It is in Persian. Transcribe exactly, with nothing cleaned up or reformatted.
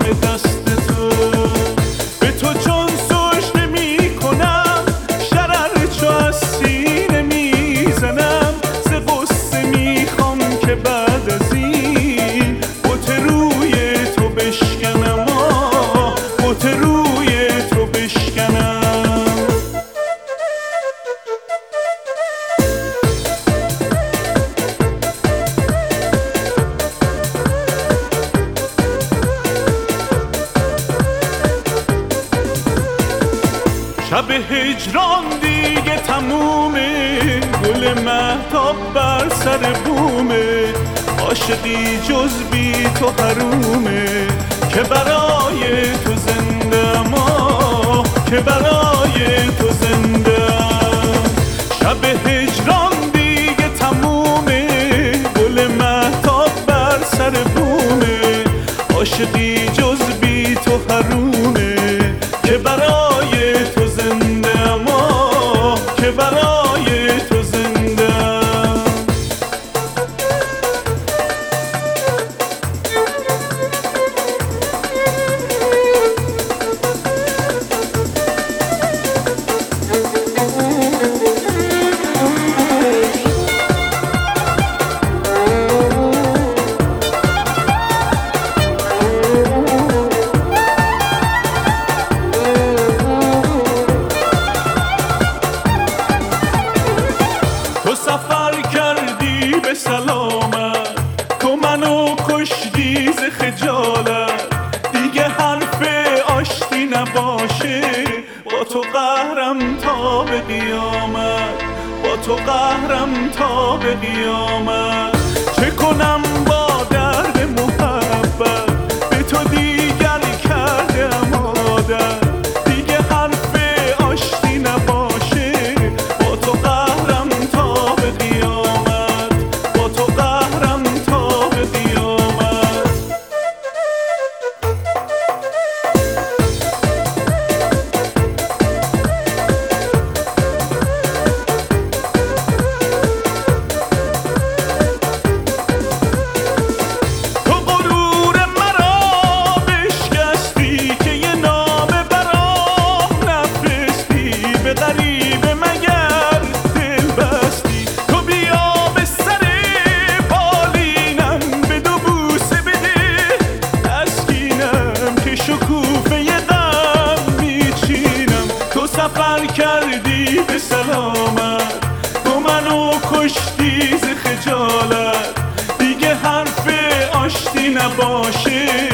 دست تو. به تو چون سجده می کنم، شرر چو از سینه می زنم. ز غصه می خوام که بعد از این بت روی تو بشکنم، آه بت روی تو بشکنم. شب هجران دیگه تمومه، گل مهتاب بر سر بومه. عاشقی جز بی تو حرومه، که برای تو زنده‌ام، آه که برای تو زنده‌ام. شب هجران دیگه تمومه، گل مهتاب بر سر بومه. عاشقی جز بی تو حرومه، که برای تو زنده‌ام، آه که برای تو زنده‌ام. تو سفر کردی به سلامت، تو منو کشتی ز خجالت. دیگه حرف آشتی نباشه، با تو قهرم تا به قیامت، با تو قهرم تا به قیامت. چه کنم با درد محبت، به تو دیگر کردم عادت. دیگه حرف آشتی نباشه، با تو قهرم تا به قیامت، با تو قهرم تا به قیامت. تو غرور مرا بشکستی، که یه نامه برام نفرستی. به غریبه مگر دل بستی، تو بیا به سر بالینم. به دو بوسه بده تسکینم، که شکوفه غم میچینم. تو سفر کردی به سلامت، تو منو کشتی ز خجالت. دیگه حرف آشتی نباشه،